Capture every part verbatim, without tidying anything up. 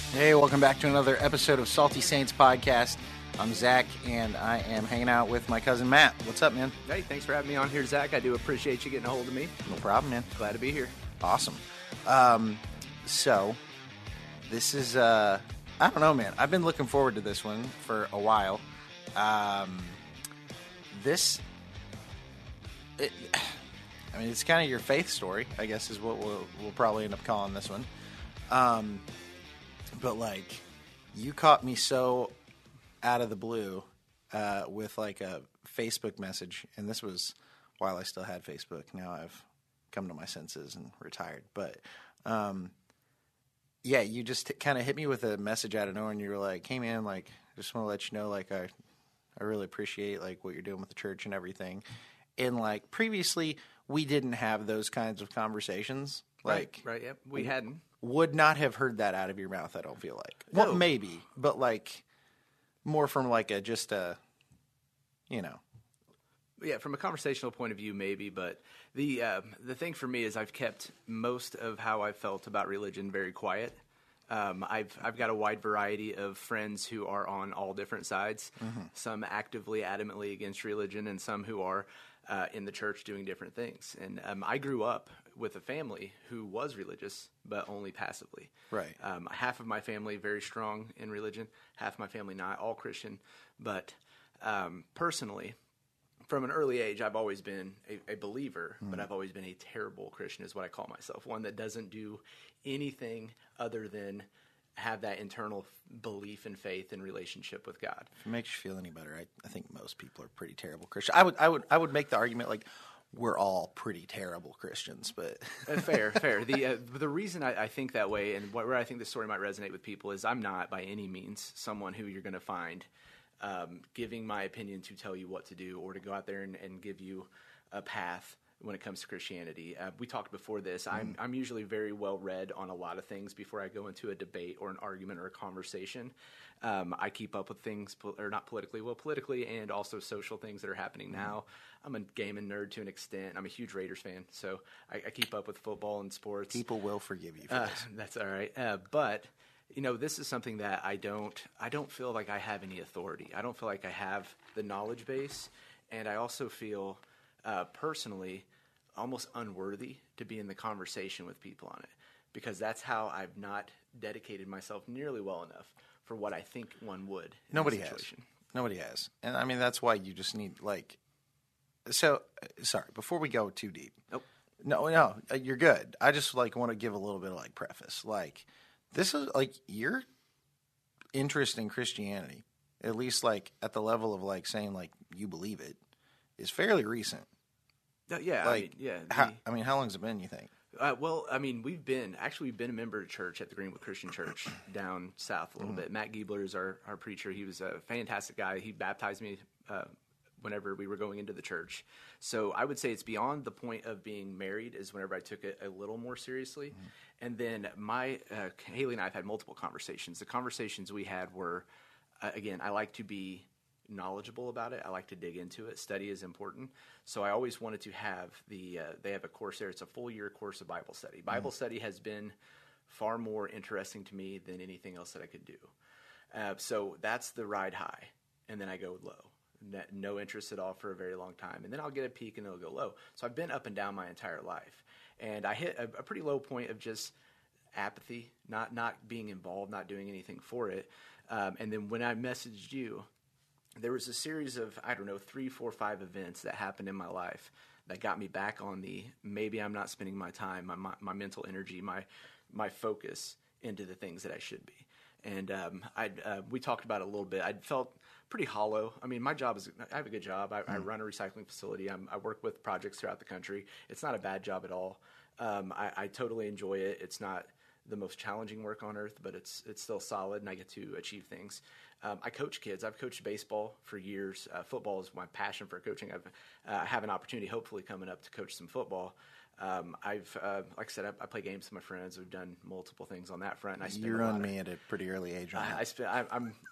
Hey, welcome back to another episode of Salty Saints Podcast. I'm Zach, and I am hanging out with my cousin Matt. What's up, man? Hey, thanks for having me on here, Zach. I do appreciate you getting a hold of me. No problem, man. Glad to be here. Awesome. Um, so, this is, uh, I don't know, man. I've been looking forward to this one for a while. Um, this, it, I mean, it's kind of your faith story, I guess, is what we'll, we'll probably end up calling this one. Um, but, like, you caught me so out of the blue uh, with, like, a Facebook message, and this was while I still had Facebook. Now I've come to my senses and retired. But, um, yeah, you just kind of hit me with a message out of nowhere, and you were like, hey, man, like, I just want to let you know, like, I, I really appreciate, like, what you're doing with the church and everything. And, like, previously, we didn't have those kinds of conversations. Like, right, right, yep, we hadn't. Would not have heard that out of your mouth, I don't feel like. No. Well, maybe, but, like, more from, like, a, just a, you know. Yeah, from a conversational point of view, maybe, but the uh, the thing for me is I've kept most of how I felt about religion very quiet. Um, I've I've got a wide variety of friends who are on all different sides, mm-hmm. some actively, adamantly against religion, and some who are uh, in the church doing different things. And um, I grew up with a family who was religious, but only passively. Right. Um, half of my family very strong in religion, half my family not, all Christian. But um, personally, from an early age, I've always been a, a believer, mm. but I've always been a terrible Christian is what I call myself, one that doesn't do anything other than have that internal belief and faith and relationship with God. If it makes you feel any better, I, I think most people are pretty terrible Christians. I would, I would, I would make the argument like we're all pretty terrible Christians, but uh, fair, fair. The uh, the reason I, I think that way, and where I think the story might resonate with people, is I'm not by any means someone who you're going to find Um, giving my opinion to tell you what to do or to go out there and, and give you a path when it comes to Christianity. Uh, we talked before this. Mm. I'm, I'm usually very well read on a lot of things before I go into a debate or an argument or a conversation. Um, I keep up with things, or not politically, well, politically and also social things that are happening mm. now. I'm a gaming nerd to an extent. I'm a huge Raiders fan, so I, I keep up with football and sports. People will forgive you for uh, this. That's all right. Uh, but... You know, this is something that I don't I don't feel like I have any authority. I don't feel like I have the knowledge base, and I also feel uh, personally almost unworthy to be in the conversation with people on it, because that's how I've not dedicated myself nearly well enough for what I think one would. In Nobody this has. situation. Nobody has. And I mean, that's why you just need, like, so, sorry, before we go too deep. Nope. No, no, you're good. I just, like, want to give a little bit of, like, preface. Like, this is, like, your interest in Christianity, at least, like, at the level of, like, saying, like, you believe it, is fairly recent. Uh, yeah, like, I mean, yeah. The, how, I mean, how long has it been, you think? Uh, well, I mean, we've been, actually, we've been a member of church at the Greenwood Christian Church down south a little mm-hmm. bit. Matt Giebler is our, our preacher. He was a fantastic guy. He baptized me uh, whenever we were going into the church. So I would say it's beyond the point of being married is whenever I took it a little more seriously. Mm-hmm. And then my, uh, Haley and I have had multiple conversations. The conversations we had were, uh, again, I like to be knowledgeable about it. I like to dig into it. Study is important. So I always wanted to have the, uh, they have a course there. It's a full year course of Bible study. Bible mm-hmm. study has been far more interesting to me than anything else that I could do. Uh, so that's the ride high. And then I go low. No interest at all for a very long time. And then I'll get a peak and it'll go low. So I've been up and down my entire life. And I hit a, a pretty low point of just apathy, not not being involved, not doing anything for it. Um, and then when I messaged you, there was a series of, I don't know, three, four, five events that happened in my life that got me back on the, maybe I'm not spending my time, my my, my mental energy, my my focus into the things that I should be. And um, I uh, we talked about it a little bit. I felt pretty hollow. I mean, my job is, I have a good job. I, mm. I run a recycling facility. I'm, I work with projects throughout the country. It's not a bad job at all. Um, I, I totally enjoy it. It's not the most challenging work on earth, but it's it's still solid, and I get to achieve things. Um, I coach kids. I've coached baseball for years. Uh, football is my passion for coaching. I've, uh, I have an opportunity, hopefully, coming up to coach some football. Um, I've, uh, like I said, I, I play games with my friends. We've done multiple things on that front. And I you run me at a pretty early age. On I, that. I spend, I, I'm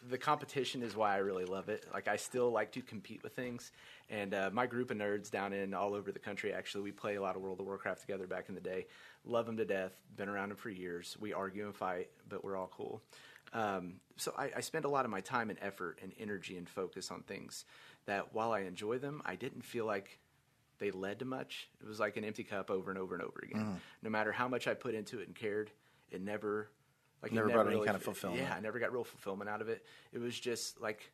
the competition is why I really love it. Like, I still like to compete with things. And uh, my group of nerds down in all over the country, actually, we play a lot of World of Warcraft together back in the day. Love them to death. Been around them for years. We argue and fight, but we're all cool. Um, so I, I spend a lot of my time and effort and energy and focus on things that, while I enjoy them, I didn't feel like they led to much. It was like an empty cup over and over and over again. Mm. No matter how much I put into it and cared, it never... Like never, never brought really, any kind of fulfillment. Yeah, I never got real fulfillment out of it. It was just like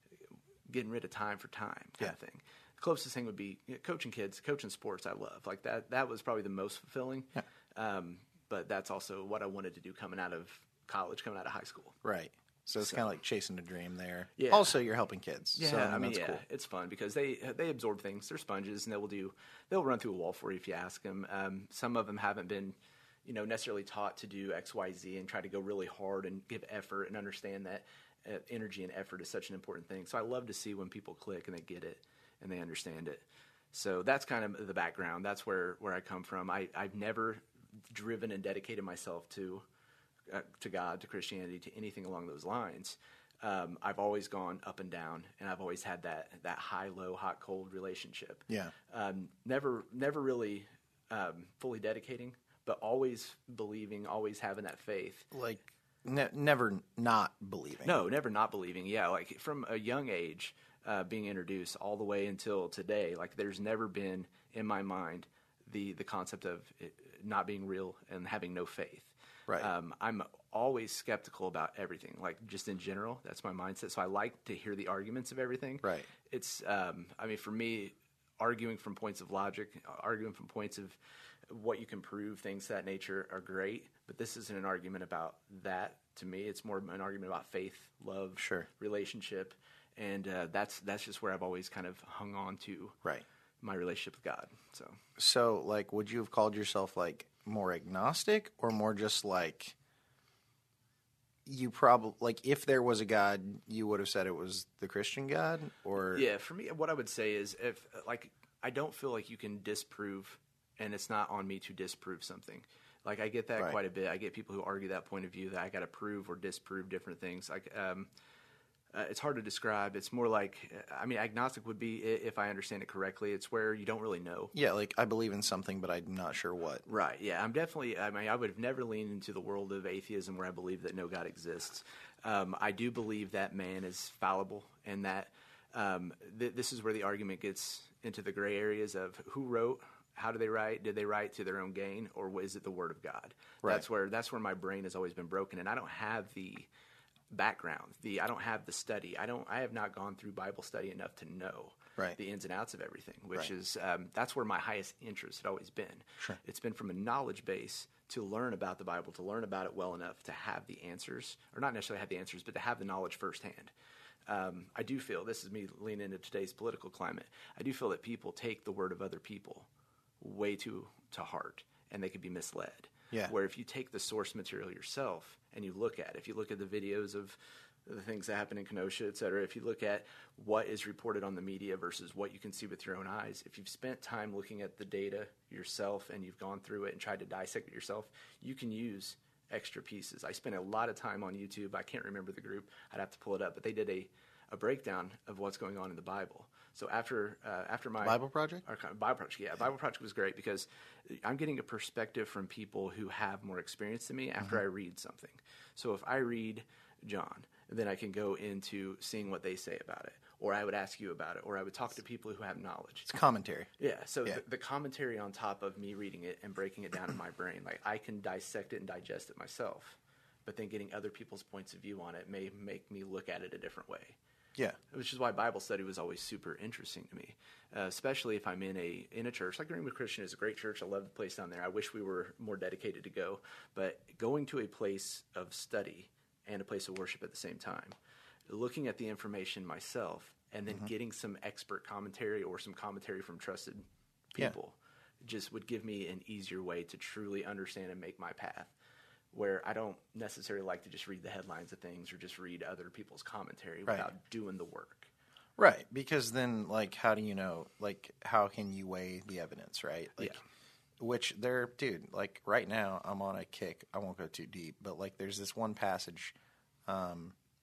getting rid of time for time kind yeah. of thing. The closest thing would be you know, coaching kids, coaching sports. I love like that. That was probably the most fulfilling. Yeah. Um, but that's also what I wanted to do coming out of college, coming out of high school. Right. So it's so, kind of like chasing a dream there. Yeah. Also, you're helping kids. Yeah, so, I mean, I mean, that's yeah, cool. It's fun because they they absorb things. They're sponges, and they will do. They'll run through a wall for you if you ask them. Um, some of them haven't been. You know, necessarily taught to do X, Y, Z and try to go really hard and give effort and understand that uh, energy and effort is such an important thing. So I love to see when people click and they get it and they understand it. So that's kind of the background. That's where, where I come from. I, I've never driven and dedicated myself to uh, to God, to Christianity, to anything along those lines. Um, I've always gone up and down, and I've always had that that high, low, hot, cold relationship. Yeah. Um, never, never really um, fully dedicating. But always believing, always having that faith. Like, ne- never not believing. No, never not believing. Yeah, like from a young age, uh, being introduced all the way until today, like there's never been in my mind the the concept of it not being real and having no faith. Right. Um, I'm always skeptical about everything, like just in general. That's my mindset. So I like to hear the arguments of everything. Right. It's, um, I mean, for me, arguing from points of logic, arguing from points of what you can prove, things of that nature are great, but this isn't an argument about that. To me, it's more an argument about faith, love, sure. relationship, and uh, that's that's just where I've always kind of hung on to right. my relationship with God. So, so like, would you have called yourself like more agnostic or more just like you probably like if there was a God, you would have said it was the Christian God, or yeah, for me, what I would say is if like I don't feel like you can disprove. And it's not on me to disprove something. Like I get that right. quite a bit. I get people who argue that point of view that I got to prove or disprove different things. Like um, uh, it's hard to describe. It's more like I mean, agnostic would be if I understand it correctly. It's where you don't really know. Yeah, like I believe in something, but I'm not sure what. Right. Yeah, I'm definitely. I mean, I would have never leaned into the world of atheism where I believe that no God exists. Um, I do believe that man is fallible, and that um, th- this is where the argument gets into the gray areas of who wrote. How do they write? Did they write to their own gain, or is it the Word of God? Right. That's where that's where my brain has always been broken, and I don't have the background. The I don't have the study. I don't. I have not gone through Bible study enough to know right. the ins and outs of everything. Which right. is um, that's where my highest interest had always been. Sure. It's been from a knowledge base to learn about the Bible, to learn about it well enough to have the answers, or not necessarily have the answers, but to have the knowledge firsthand. Um, I do feel this is me leaning into today's political climate. I do feel that people take the word of other people way too to heart, and they could be misled. Yeah. Where if you take the source material yourself and you look at it, if you look at the videos of the things that happen in Kenosha, et cetera, if you look at what is reported on the media versus what you can see with your own eyes, if you've spent time looking at the data yourself and you've gone through it and tried to dissect it yourself, you can use extra pieces. I spent a lot of time on YouTube. I can't remember the group. I'd have to pull it up, but they did a, a breakdown of what's going on in the Bible. So after uh, after my Bible Project, our Bible Project, yeah, Bible Project was great because I'm getting a perspective from people who have more experience than me after mm-hmm. I read something. So if I read John, then I can go into seeing what they say about it, or I would ask you about it, or I would talk to people who have knowledge. It's commentary. Yeah. So yeah. The, the commentary on top of me reading it and breaking it down in my brain, like I can dissect it and digest it myself, but then getting other people's points of view on it may make me look at it a different way. Yeah, which is why Bible study was always super interesting to me, uh, especially if I'm in a in a church. Like Greenwood Christian is a great church. I love the place down there. I wish we were more dedicated to go. But going to a place of study and a place of worship at the same time, looking at the information myself, and then mm-hmm. getting some expert commentary or some commentary from trusted people yeah. just would give me an easier way to truly understand and make my path. Where I don't necessarily like to just read the headlines of things or just read other people's commentary right. without doing the work. Right, because then, like, how do you know, like, how can you weigh the evidence, right? Like, yeah. Which there, dude, like, right now I'm on a kick. I won't go too deep, but, like, there's this one passage, um,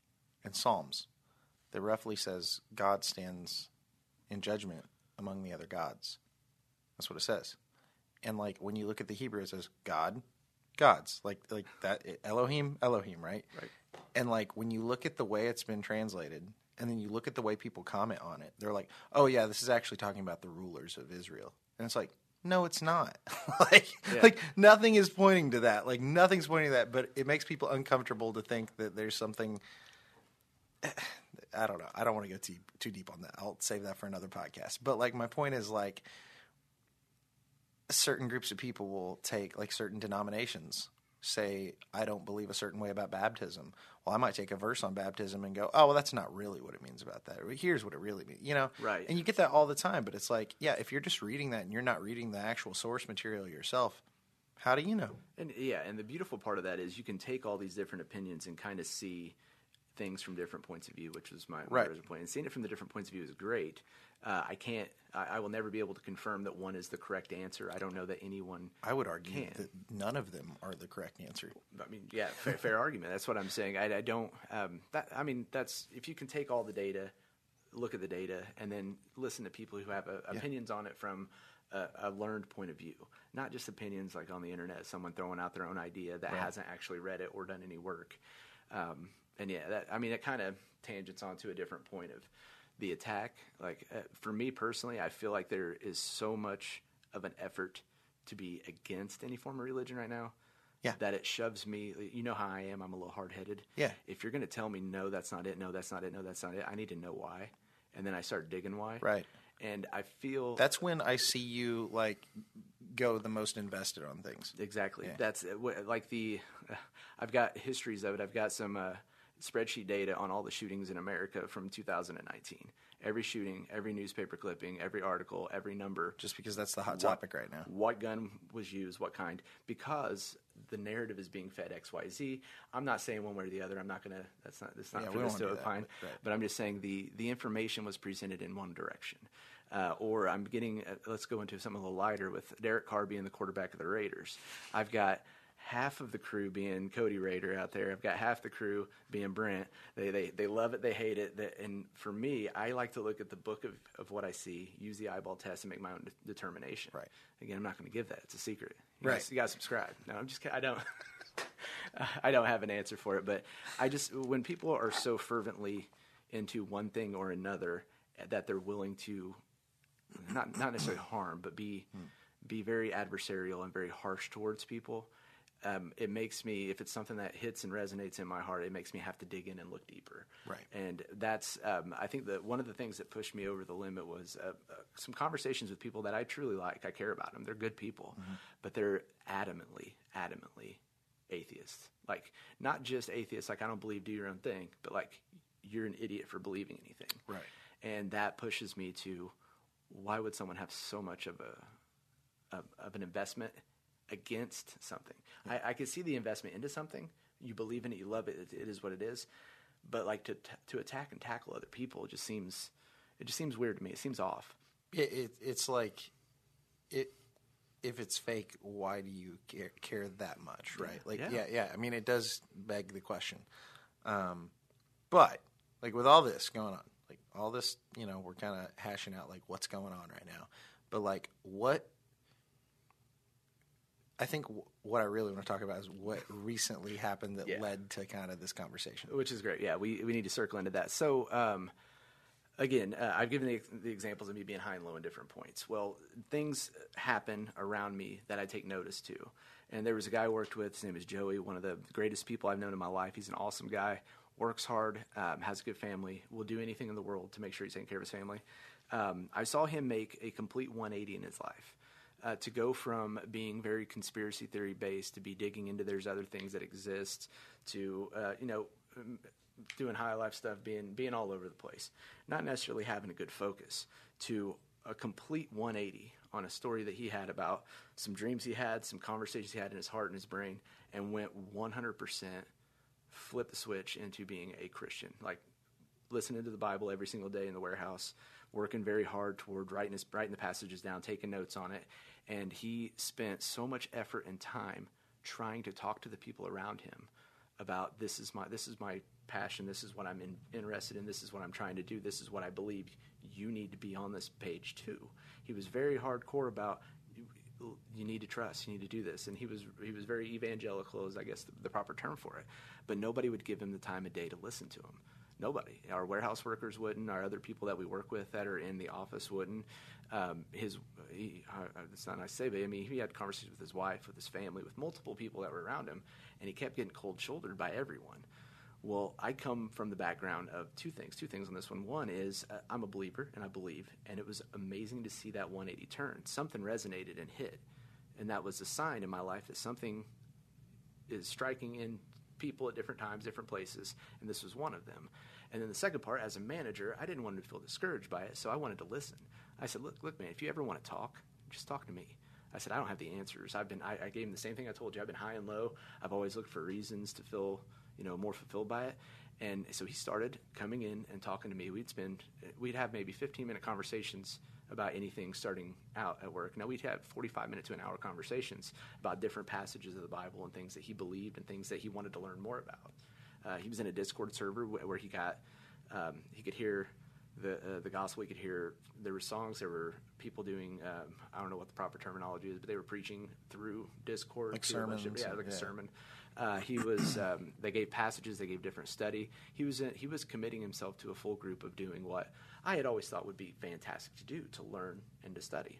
in Psalms that roughly says God stands in judgment among the other gods. That's what it says. And like when you look at the Hebrew, it says God, gods, like like that Elohim, Elohim, right? Right. And like when you look at the way it's been translated, and then you look at the way people comment on it, they're like, "Oh yeah, this is actually talking about the rulers of Israel," and it's like, no, it's not. like, yeah. like nothing is pointing to that. Like nothing's pointing to that. But it makes people uncomfortable to think that there's something. I don't know. I don't want to go too too deep on that. I'll save that for another podcast. But like, my point is like, certain groups of people will take like certain denominations. Say, I don't believe a certain way about baptism. Well, I might take a verse on baptism and go, oh, well, that's not really what it means about that. Here's what it really means, you know? Right. And you get that all the time, but it's like, yeah, if you're just reading that and you're not reading the actual source material yourself, how do you know? And yeah, and the beautiful part of that is you can take all these different opinions and kind of see things from different points of view, which was my, my right. original point. And seeing it from the different points of view is great. Uh, I can't, I, I will never be able to confirm that one is the correct answer. I don't know that anyone I would argue can. that none of them are the correct answer. I mean, yeah, fair, fair argument. That's what I'm saying. I, I don't, um, that, I mean, that's, if you can take all the data, look at the data, and then listen to people who have uh, Yeah. opinions on it from a, a learned point of view, not just opinions like on the internet, someone throwing out their own idea that Right. hasn't actually read it or done any work. Um, and yeah, that, I mean, it kind of tangents onto a different point of the attack. Like uh, for me personally, I feel like there is so much of an effort to be against any form of religion right now. Yeah. That it shoves me. You know how I am. I'm a little hard-headed. Yeah. If you're going to tell me, no, that's not it. No, that's not it. No, that's not it. I need to know why. And then I start digging why. Right. And I feel That's when I see you like go the most invested on things. exactly. Yeah. That's uh, wh- like the, uh, I've got histories of it. I've got some uh, spreadsheet data on all the shootings in America from two thousand nineteen. Every shooting, every newspaper clipping, every article, every number. Just because that's the hot What- topic right now. What gun was used, what kind, because the narrative is being fed X Y Z. I'm not saying one way or the other. I'm not going to, that's not, that's not Yeah, for we this won't to do that, opine. but- right. But I'm just saying the, the information was presented in one direction. Uh, or I'm getting, uh, let's go into something a little lighter with Derek Carr being the quarterback of the Raiders. I've got half of the crew being Cody Raider out there. I've got half the crew being Brent. They they, they love it. They hate it. They, and for me, I like to look at the book of, of what I see, use the eyeball test, and make my own de- determination. Right. Again, I'm not going to give that. It's a secret. You Right. Guys, you got to subscribe. No, I'm just kidding. I don't. I don't have an answer for it. But I just, when people are so fervently into one thing or another that they're willing to not not necessarily harm, but be be very adversarial and very harsh towards people. Um, it makes me, if it's something that hits and resonates in my heart, it makes me have to dig in and look deeper. Right. And that's, um, I think that one of the things that pushed me over the limit was uh, uh, some conversations with people that I truly like. I care about them. They're good people, Mm-hmm. but they're adamantly, adamantly atheists. Like, not just atheists, like I don't believe, do your own thing, but like you're an idiot for believing anything. Right. And that pushes me to, why would someone have so much of a of, of an investment against something? Yeah. I, I could see the investment into something. You believe in it, you love it, it, it is what it is. But like to to attack and tackle other people, it just seems it just seems weird to me. It seems off. It, it it's like it if it's fake, why do you care, care that much, right? Like Yeah. yeah, yeah. I mean, it does beg the question. Um, but like with all this going on, like all this, you know, we're kind of hashing out like what's going on right now. But like what I think w- what I really want to talk about is what recently happened that Yeah. led to kind of this conversation. Which is great. Yeah, we we need to circle into that. So, um, again, uh, I've given the, the examples of me being high and low in different points. Well, things happen around me that I take notice to. And there was a guy I worked with. His name is Joey, one of the greatest people I've known in my life. He's an awesome guy, works hard, um, has a good family, will do anything in the world to make sure he's taking care of his family. Um, I saw him make a complete one eighty in his life. Uh, to go from being very conspiracy theory based to be digging into there's other things that exist to, uh, you know, um, doing high life stuff, being being all over the place, not necessarily having a good focus, to a complete one eighty on a story that he had about some dreams he had, some conversations he had in his heart and his brain, and went one hundred percent flip the switch into being a Christian, like listening to the Bible every single day in the warehouse, working very hard toward writing, his, writing the passages down, taking notes on it. And he spent so much effort and time trying to talk to the people around him about this is my this is my passion, this is what I'm in, interested in, this is what I'm trying to do, this is what I believe. You need to be on this page too. He was very hardcore about you, you need to trust, you need to do this, and he was he was very evangelical, is I guess the, the proper term for it. But nobody would give him the time of day to listen to him. Nobody. Our warehouse workers wouldn't. Our other people that we work with that are in the office wouldn't. Um, his, he, uh, it's not nice to say, but I mean, he had conversations with his wife, with his family, with multiple people that were around him, and he kept getting cold-shouldered by everyone. Well, I come from the background of two things. Two things on this one. One is uh, I'm a believer, and I believe, and it was amazing to see that one eighty turn. Something resonated and hit, and that was a sign in my life that something is striking in people at different times, different places, and this was one of them. And then the second part, as a manager, I didn't want him to feel discouraged by it, so I wanted to listen. I said, look, look, man, if you ever want to talk, just talk to me. I said, I don't have the answers. I've been, I, I gave him the same thing I told you. I've been high and low. I've always looked for reasons to feel, you know, more fulfilled by it. And so he started coming in and talking to me. We'd spend, we'd have maybe fifteen-minute conversations about anything starting out at work. Now, we'd have forty-five minute to an hour conversations about different passages of the Bible and things that he believed and things that he wanted to learn more about. Uh, he was in a Discord server where he got, um, he could hear the uh, the gospel. He could hear, there were songs, there were people doing, um, I don't know what the proper terminology is, but they were preaching through Discord. Like sermons. Of, yeah, like yeah. a sermon. Uh, he was, um, they gave passages, they gave different study. He was in, he was committing himself to a full group of doing what I had always thought would be fantastic to do, to learn and to study.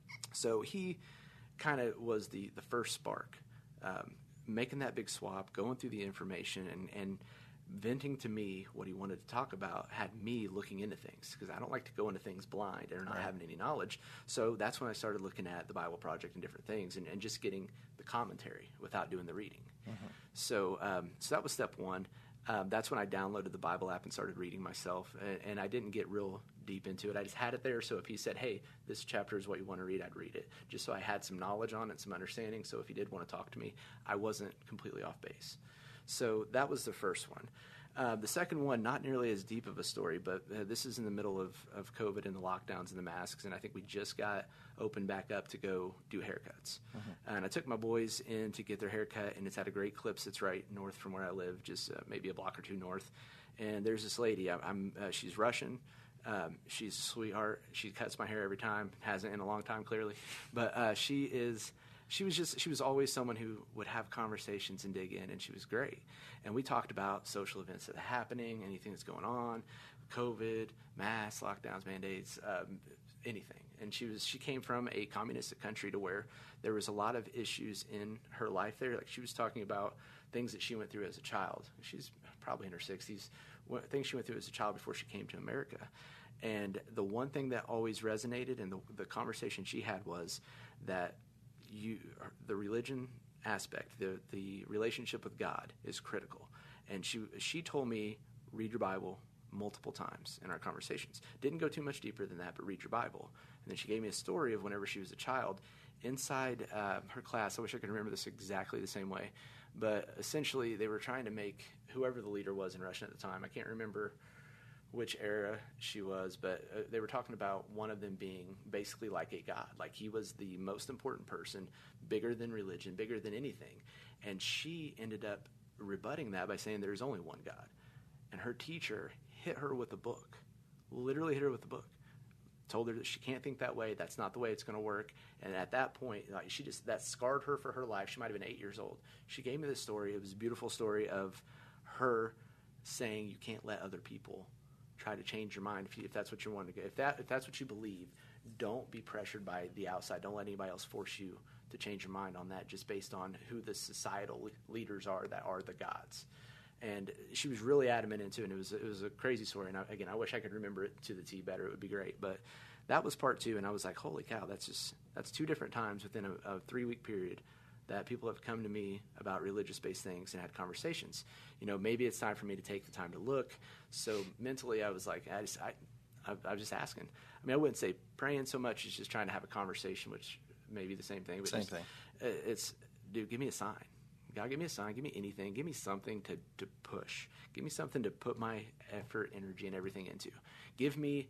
So he kind of was the, the first spark, um, making that big swap, going through the information, and, and venting to me what he wanted to talk about had me looking into things, because I don't like to go into things blind and not right. having any knowledge. So that's when I started looking at the Bible Project and different things, and, and just getting the commentary without doing the reading. Mm-hmm. So, um, so that was step one. Um, that's when I downloaded the Bible app and started reading myself, and, and I didn't get real deep into it. I just had it there, so if he said, hey, this chapter is what you want to read, I'd read it, just so I had some knowledge on it, some understanding, so if he did want to talk to me, I wasn't completely off base. So that was the first one. Uh, the second one, not nearly as deep of a story, but uh, this is in the middle of, of COVID and the lockdowns and the masks, and I think we just got opened back up to go do haircuts. Mm-hmm. And I took my boys in to get their haircut, and it's at a Great Clips that's right north from where I live, just uh, maybe a block or two north. And there's this lady, I, I'm uh, she's Russian. Um, she's a sweetheart. She cuts my hair every time, hasn't in a long time, clearly. But uh, she is... She was just, she was always someone who would have conversations and dig in, and she was great. And we talked about social events that are happening, anything that's going on, COVID, mass, lockdowns, mandates, um, anything. And she was, she came from a communistic country to where there was a lot of issues in her life there. Like, she was talking about things that she went through as a child. She's probably in her sixties, things she went through as a child before she came to America. And the one thing that always resonated in the, the conversation she had was that You, the religion aspect, the the relationship with God is critical. And she she told me, read your Bible multiple times in our conversations. Didn't go too much deeper than that, but read your Bible. And then she gave me a story of whenever she was a child. Inside uh, her class, I wish I could remember this exactly the same way, but essentially they were trying to make whoever the leader was in Russia at the time, I can't remember which era she was, but uh, they were talking about one of them being basically like a god, like he was the most important person, bigger than religion, bigger than anything. And she ended up rebutting that by saying there's only one God. And her teacher hit her with a book, literally hit her with a book, told her that she can't think that way, that's not the way it's going to work. And at that point, like, she just, that scarred her for her life. She might have been eight years old. She gave me this story. It was a beautiful story of her saying you can't let other people try to change your mind if, you, if that's what you want to go. If that if that's what you believe, don't be pressured by the outside. Don't let anybody else force you to change your mind on that just based on who the societal leaders are that are the gods. And she was really adamant into it, and it was it was a crazy story. And I, again, I wish I could remember it to the T better. It would be great. But that was part two, and I was like, holy cow, that's just that's two different times within a, a three-week period that people have come to me about religious-based things and had conversations. You know, maybe it's time for me to take the time to look. So mentally, I was like, I just, I, I, I was just asking. I mean, I wouldn't say praying so much as just trying to have a conversation, which may be the same thing. But same just, thing. It's, dude, give me a sign. God, give me a sign. Give me anything. Give me something to, to push. Give me something to put my effort, energy, and everything into. Give me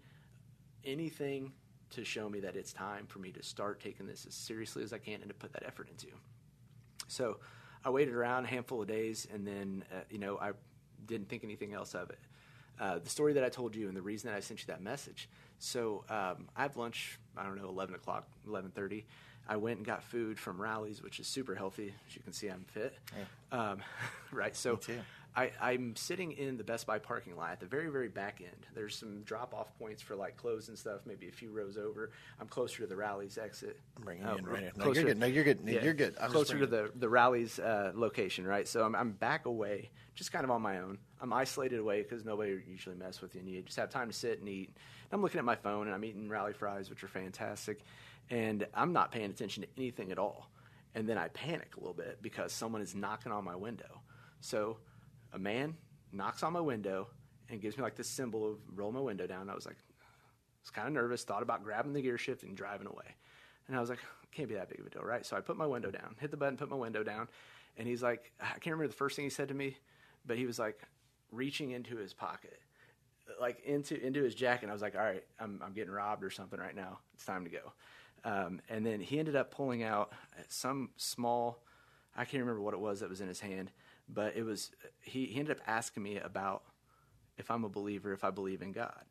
anything to show me that it's time for me to start taking this as seriously as I can and to put that effort into. So I waited around a handful of days, and then, uh, you know, I didn't think anything else of it. Uh, the story that I told you and the reason that I sent you that message. So um, I have lunch, I don't know, eleven o'clock, eleven thirty. I went and got food from Rally's, which is super healthy. As you can see, I'm fit. Yeah. Um, right. So Me too. I, I'm sitting in the Best Buy parking lot at the very, very back end. There's some drop-off points for like clothes and stuff, maybe a few rows over. I'm closer to the Rally's exit. I'm bringing Oh, you in right here. No, closer- you're good. No, you're good. No, yeah, you're good. I'm just closer to bringing- the the Rally's uh, location, right? So I'm, I'm back away, just kind of on my own. I'm isolated away because nobody usually mess with you, and you just have time to sit and eat. And I'm looking at my phone, and I'm eating Rally fries, which are fantastic, and I'm not paying attention to anything at all. And then I panic a little bit because someone is knocking on my window. So a man knocks on my window and gives me like this symbol of roll my window down. I was like, I was kind of nervous, thought about grabbing the gear shift and driving away. And I was like, can't be that big of a deal, right? So I put my window down, hit the button, put my window down. And he's like, I can't remember the first thing he said to me, but he was like reaching into his pocket, like into into his jacket. And I was like, all right, I'm, I'm getting robbed or something right now. It's time to go. Um, and then he ended up pulling out some small, I can't remember what it was that was in his hand, but it was, he, he ended up asking me about if I'm a believer, if I believe in God.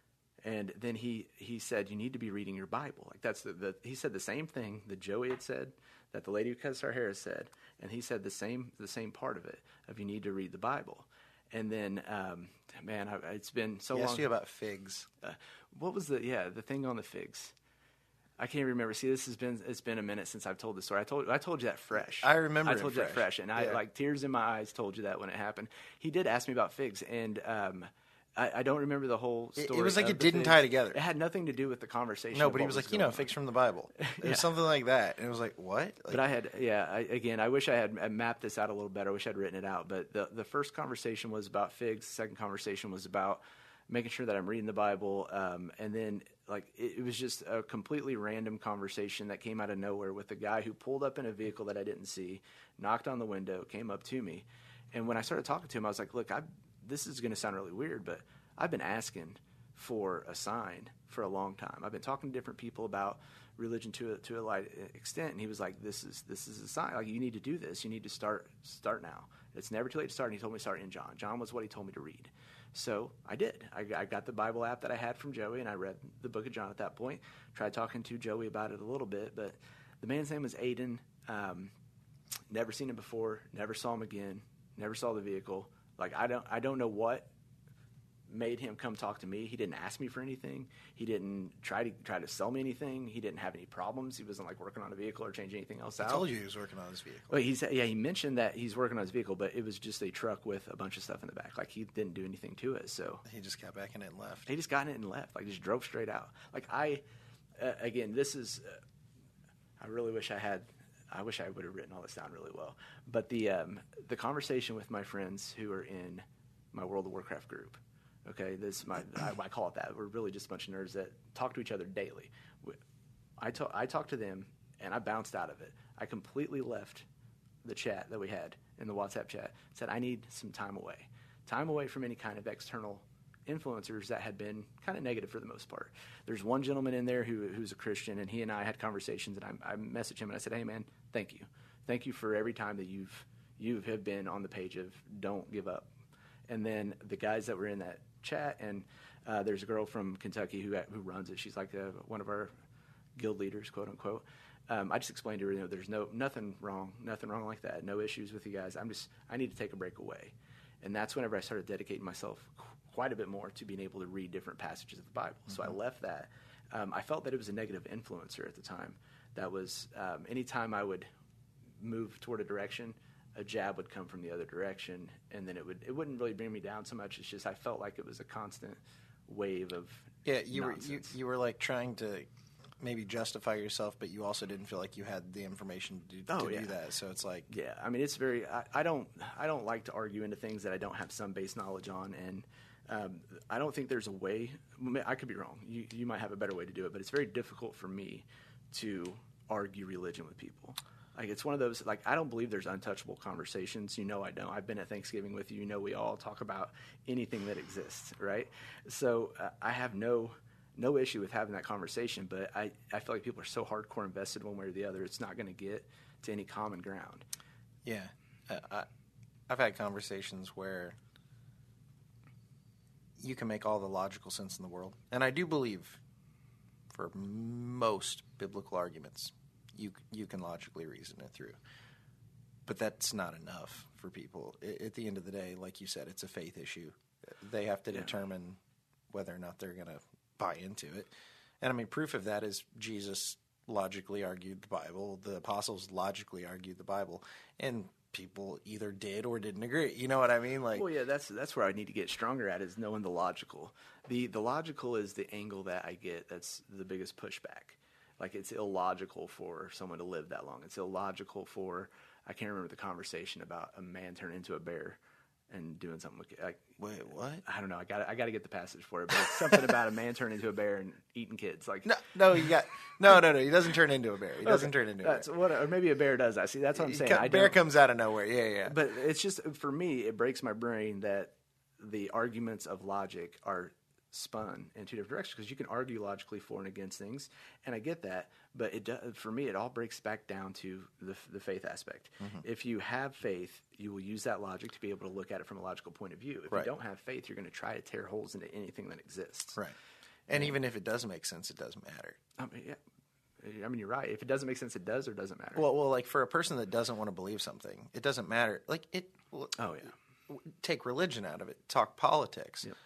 And then he, he said, you need to be reading your Bible. Like that's the, the he said the same thing that Joey had said, that the lady who cuts our hair has said, and he said the same the same part of it, of you need to read the Bible. And then, um, man, I, it's been so He long. asked you about figs. Uh, what was the yeah the thing on the figs? I can't remember. See, this has been it's been a minute since I've told this story. I told I told you that fresh. I remember I it told you that fresh. fresh, and I Yeah. like tears in my eyes told you that when it happened. He did ask me about figs, and um, I, I don't remember the whole It- story. it was like of it the didn't figs. tie together. It had nothing to do with the conversation. No, of but he what was like, you know, going figs on. from the Bible. It Yeah. was something like that. And it was like, what? Like, But I had, yeah, I, again, I wish I had uh, mapped this out a little better. I wish I'd written it out. But the, the first conversation was about figs. The second conversation was about making sure that I'm reading the Bible. Um, and then, like, it, it was just a completely random conversation that came out of nowhere with a guy who pulled up in a vehicle that I didn't see, knocked on the window, came up to me. And when I started talking to him, I was like, look, I, this is going to sound really weird, but I've been asking for a sign for a long time. I've been talking to different people about religion to a, to a light extent, and he was like, "This is this is a sign. Like you need to do this. You need to start start now. It's never too late to start." And he told me to start in John. John was what he told me to read, so I did. I, I got the Bible app that I had from Joey, and I read the Book of John at that point. Tried talking to Joey about it a little bit, but the man's name was Aiden. Um, never seen him before. Never saw him again. Never saw the vehicle. Like I don't I don't know what made him come talk to me. He didn't ask me for anything. He didn't try to try to sell me anything. He didn't have any problems. He wasn't like working on a vehicle or changing anything else I out. told you he was working on his vehicle. Well, he said, yeah, he mentioned that he's working on his vehicle, but it was just a truck with a bunch of stuff in the back. Like he didn't do anything to it. So He just got back in it and left. he just got in it and left. Like just drove straight out. Like I, uh, again, this is. Uh, I really wish I had. I wish I would have written all this down really well. But the um, the conversation with my friends who are in my World of Warcraft group. Okay, this is my I, I call it that. We're really just a bunch of nerds that talk to each other daily. We, I talk I talked to them and I bounced out of it. I completely left the chat that we had in the WhatsApp chat. Said I need some time away, time away from any kind of external influencers that had been kind of negative for the most part. There's one gentleman in there who who's a Christian, and he and I had conversations, and I, I messaged him and I said, "Hey man, thank you, thank you for every time that you've you have been on the page of don't give up." And then the guys that were in that chat, and uh, there's a girl from Kentucky who who runs it. She's like a, one of our guild leaders, quote unquote. Um, I just explained to her, you know, there's no nothing wrong, nothing wrong like that, no issues with you guys. I'm just I need to take a break away, and that's whenever I started dedicating myself quite a bit more to being able to read different passages of the Bible. Mm-hmm. So I left that. Um, I felt that it was a negative influencer at the time. That was um, anytime I would move toward a direction, a jab would come from the other direction, and then it would it wouldn't really bring me down so much. It's just I felt like it was a constant wave of Yeah, you nonsense. were you, you were like trying to maybe justify yourself, but you also didn't feel like you had the information to, Oh, to yeah. do that. So it's like, Yeah, I mean, it's very. I, I don't. I don't like to argue into things that I don't have some base knowledge on, and um, I don't think there's a way. I could be wrong. You you might have a better way to do it, but it's very difficult for me to argue religion with people. Like it's one of those. Like I don't believe there's untouchable conversations. You know, I don't. I've been at Thanksgiving with you. You know, we all talk about anything that exists, right? So uh, I have no. No issue with having that conversation, but I, I feel like people are so hardcore invested one way or the other, it's not going to get to any common ground. yeah, Uh, I, I've had conversations where you can make all the logical sense in the world. And I do believe for most biblical arguments, you you can logically reason it through. But that's not enough for people. I, at the end of the day, like you said, it's a faith issue. They have to Yeah. determine whether or not they're going to buy into it. And, I mean, proof of that is Jesus logically argued the Bible. The apostles logically argued the Bible. And people either did or didn't agree. You know what I mean? Like, Well, yeah, that's that's where I need to get stronger at, is knowing the logical. The the logical is the angle that I get that's the biggest pushback. Like, it's illogical for someone to live that long. It's illogical for, I can't remember the conversation about a man turning into a bear and doing something with, like, wait, what? I don't know. I got I got to get the passage for it, but it's something about a man turning into a bear and eating kids. Like, No, no, you got no, no, no. He doesn't turn into a bear. He doesn't okay, turn into a that's bear. what, or maybe a bear does. I see. That's what I'm He saying. co- I bear don't, comes out of nowhere. Yeah, yeah. But it's just, for me, it breaks my brain that the arguments of logic are spun in two different directions, because you can argue logically for and against things, and I get that, but it does, for me, it all breaks back down to the, the faith aspect. Mm-hmm. If you have faith, you will use that logic to be able to look at it from a logical point of view. If Right. you don't have faith, you're going to try to tear holes into anything that exists. Right. And even if it does make sense, it doesn't matter. I mean, yeah. I mean, you're right. If it doesn't make sense, it does or doesn't matter. Well, well, like for a person that doesn't want to believe something, it doesn't matter. Like it. Well, oh, yeah. take religion out of it. Talk politics. Yep.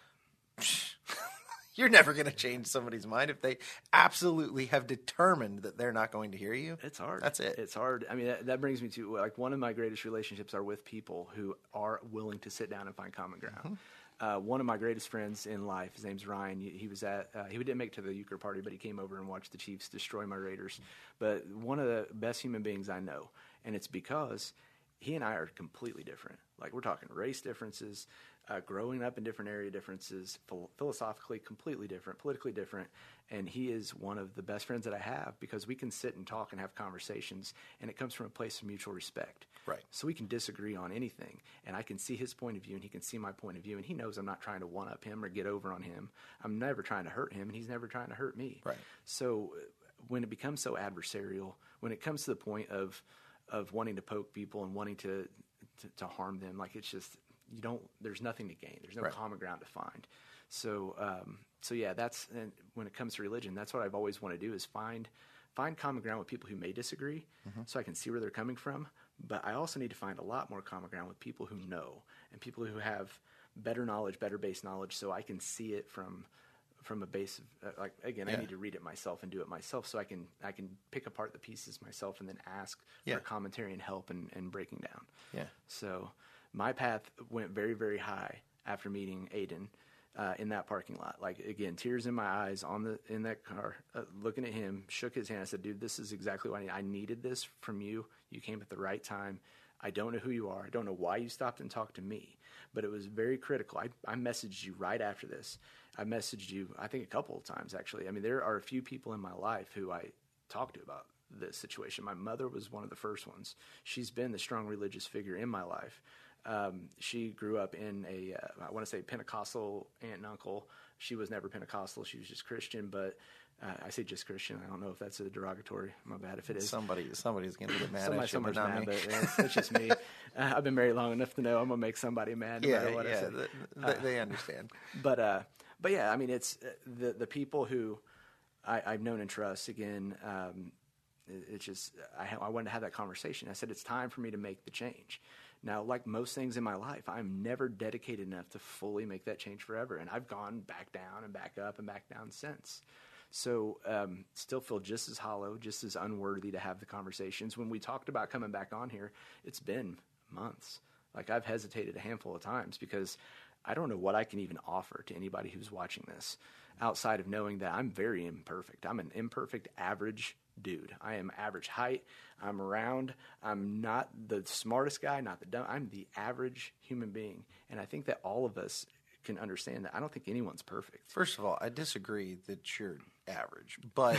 You're never going to change somebody's mind if they absolutely have determined that they're not going to hear you. It's hard. That's it. It's hard. I mean, that, that brings me to, like, one of my greatest relationships are with people who are willing to sit down and find common ground. Mm-hmm. Uh, one of my greatest friends in life, his name's Ryan. He, he was at, uh, he didn't make it to the Euchre party, but he came over and watched the Chiefs destroy my Raiders. But one of the best human beings I know, and it's because he and I are completely different. Like, we're talking race differences, uh, growing up in different area differences, phil- philosophically completely different, politically different. And he is one of the best friends that I have, because we can sit and talk and have conversations, and it comes from a place of mutual respect. Right. So we can disagree on anything, and I can see his point of view, and he can see my point of view, and he knows I'm not trying to one-up him or get over on him. I'm never trying to hurt him, and he's never trying to hurt me. Right. So uh, when it becomes so adversarial, when it comes to the point of of wanting to poke people and wanting to to, to harm them, like, it's just, you don't, there's nothing to gain. There's no Right. common ground to find. So, um, so yeah, that's, and when it comes to religion, that's what I've always wanted to do, is find, find common ground with people who may disagree, Mm-hmm. so I can see where they're coming from. But I also need to find a lot more common ground with people who know, and people who have better knowledge, better base knowledge, so I can see it from, from a base of, uh, like, again, Yeah. I need to read it myself and do it myself, so I can, I can pick apart the pieces myself and then ask Yeah. for commentary and help and, and breaking down. Yeah. So my path went very, very high after meeting Aiden uh, in that parking lot. Like, again, tears in my eyes on the in that car, uh, looking at him, shook his hand. I said, dude, this is exactly what I need. I needed this from you. You came at the right time. I don't know who you are. I don't know why you stopped and talked to me, but it was very critical. I, I messaged you right after this. I messaged you, I think, a couple of times, actually. I mean, there are a few people in my life who I talked to about this situation. My mother was one of the first ones. She's been the strong religious figure in my life. Um, she grew up in a, uh, I want to say Pentecostal aunt and uncle. She was never Pentecostal. She was just Christian, but uh, I say just Christian. I don't know if that's a derogatory. My bad if it is. Somebody, somebody's going to get mad Somebody, at you, somebody's but not mad, me. but it's, it's just me. Uh, I've been married long enough to know I'm going to make somebody mad no yeah, matter what I yeah, say. th- th- they understand. But uh, but yeah, I mean, it's uh, the the people who I, I've known and trust. Again, um, it, it's just I, ha- I wanted to have that conversation. I said it's time for me to make the change. Now, like most things in my life, I'm never dedicated enough to fully make that change forever, and I've gone back down and back up and back down since. So um, still feel just as hollow, just as unworthy to have the conversations. When we talked about coming back on here, it's been months. Like, I've hesitated a handful of times because I don't know what I can even offer to anybody who's watching this outside of knowing that I'm very imperfect. I'm an imperfect, average dude. I am average height. I'm round. I'm not the smartest guy, not the dumb. I'm the average human being. And I think that all of us can understand that. I don't think anyone's perfect. First of all, I disagree that you're average, but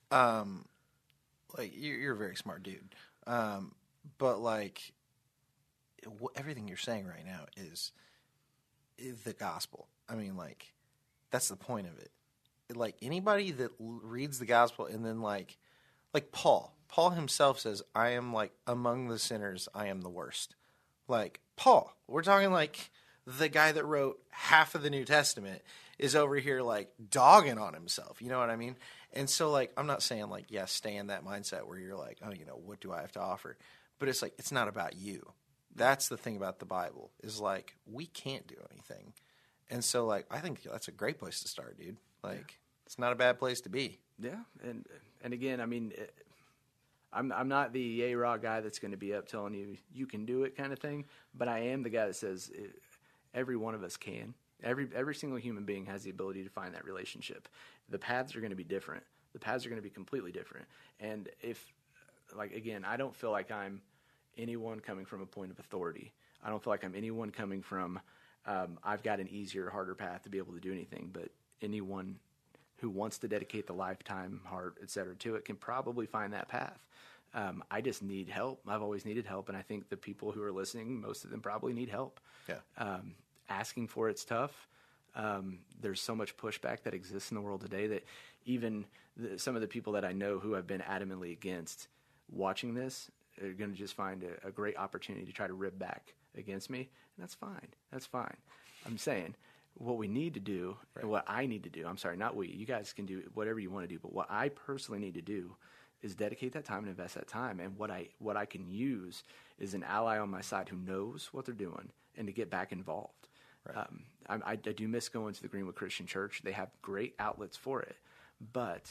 um, like you're, you're a very smart dude. Um, but like wh- everything you're saying right now is, is the gospel. I mean, like that's the point of it. Like anybody that l- reads the gospel and then like, like Paul, Paul himself says, "I am like among the sinners, I am the worst." Like Paul, we're talking like the guy that wrote half of the New Testament is over here like dogging on himself. You know what I mean? And so like, I'm not saying like, yeah, stay in that mindset where you're like, oh, you know, what do I have to offer? But it's like, it's not about you. That's the thing about the Bible is like, we can't do anything. And so like, I think that's a great place to start, dude. Like, yeah. It's not a bad place to be. Yeah. And, and again, I mean, it, I'm I'm not the yay raw guy that's going to be up telling you you can do it kind of thing, but I am the guy that says it, every one of us can. Every every single human being has the ability to find that relationship. The paths are going to be different. The paths are going to be completely different. And if, like, again, I don't feel like I'm anyone coming from a point of authority. I don't feel like I'm anyone coming from um, I've got an easier, harder path to be able to do anything. But anyone who wants to dedicate the lifetime, heart, et cetera, to it can probably find that path. Um, I just need help. I've always needed help, and I think the people who are listening, most of them probably need help. Yeah. Um, asking for it's tough. Um, there's so much pushback that exists in the world today that even the, some of the people that I know who have been adamantly against watching this are going to just find a, a great opportunity to try to rib back against me, and that's fine. That's fine. I'm saying what we need to do, right. and what I need to do, I'm sorry, not we, you guys can do whatever you want to do, but what I personally need to do is dedicate that time and invest that time. And what I what I can use is an ally on my side who knows what they're doing and to get back involved. Right. Um, I, I do miss going to the Greenwood Christian Church. They have great outlets for it. But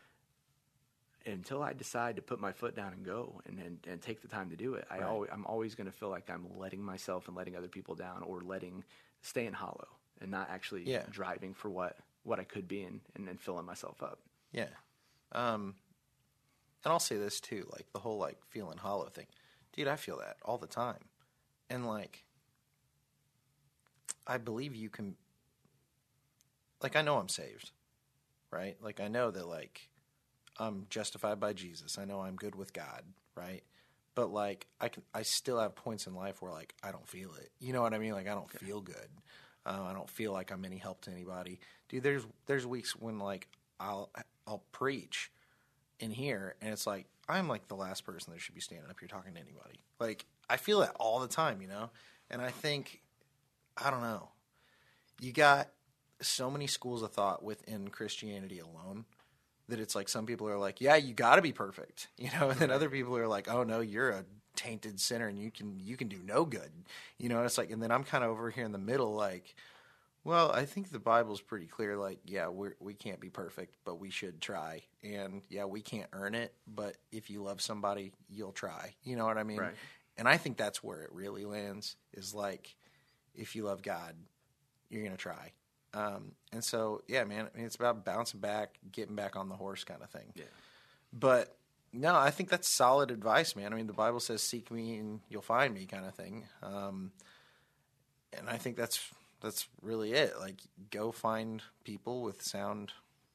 until I decide to put my foot down and go and, and, and take the time to do it, I right. always, I'm always going to feel like I'm letting myself and letting other people down or letting staying hollow and not actually yeah. driving for what, what I could be and, and, and filling myself up. Yeah. Um And I'll say this too, like the whole like feeling hollow thing. Dude, I feel that all the time. And like, I believe you can, like I know I'm saved, right? Like I know that like I'm justified by Jesus. I know I'm good with God, right? But like I can, I still have points in life where like I don't feel it. You know what I mean? Like I don't okay. feel good. Uh, I don't feel like I'm any help to anybody. Dude, there's there's weeks when like I'll I'll preach in here, and it's like I'm like the last person that should be standing up here talking to anybody. Like I feel that all the time, you know. And I think I don't know. You got so many schools of thought within Christianity alone that it's like some people are like, yeah, you got to be perfect, you know, and then other people are like, oh no, you're a tainted sinner and you can you can do no good, you know. And it's like, and then I'm kind of over here in the middle, like, well, I think the Bible's pretty clear. Like, yeah, we we can't be perfect, but we should try. And yeah, we can't earn it, but if you love somebody, you'll try. You know what I mean? Right. And I think that's where it really lands. Is like, if you love God, you're gonna try. Um, and so, yeah, man, I mean, it's about bouncing back, getting back on the horse, kind of thing. Yeah. But no, I think that's solid advice, man. I mean, the Bible says, "Seek me and you'll find me," kind of thing. Um, and I think that's. That's really it. Like, go find people with sound.